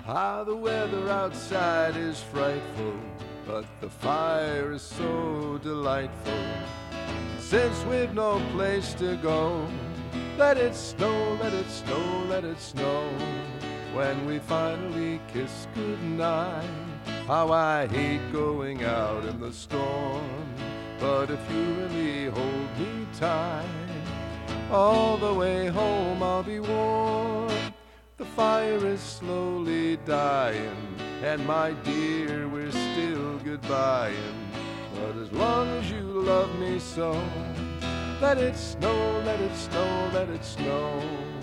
Ah, the weather outside is frightful, but the fire is so delightful. Since we've no place to go, let it snow, let it snow, let it snow. When we finally kiss goodnight, how I hate going out in the storm. But if you really hold me tight, all the way home I'll be warm. The fire is slowly dying, and my dear, we're still goodbying. But as long as you love me so, let it snow, let it snow, let it snow.